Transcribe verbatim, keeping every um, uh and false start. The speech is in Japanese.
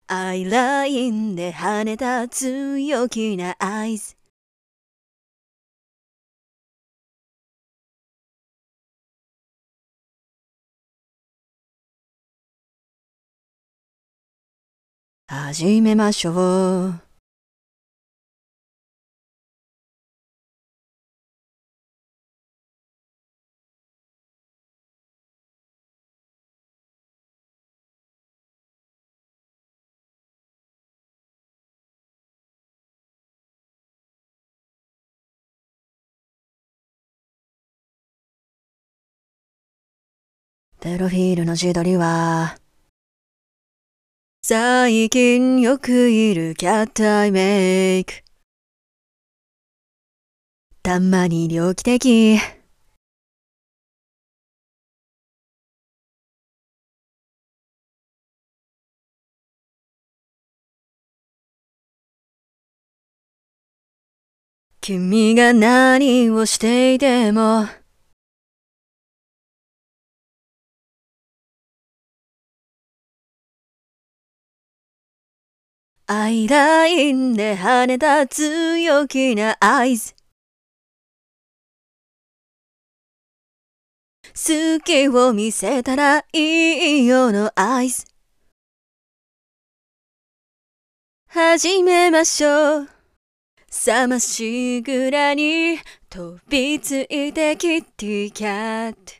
アイラインで跳ねた強気な合図。始めましょう。プロフィールの自撮りは、最近よくいるキャットアイメイク。たまに猟奇的。君が何をしていてもアイラインで跳ねた強気な合図。好きを見せたらいいよの合図。始めましょう。さましぐらに飛びついてキッティキャット。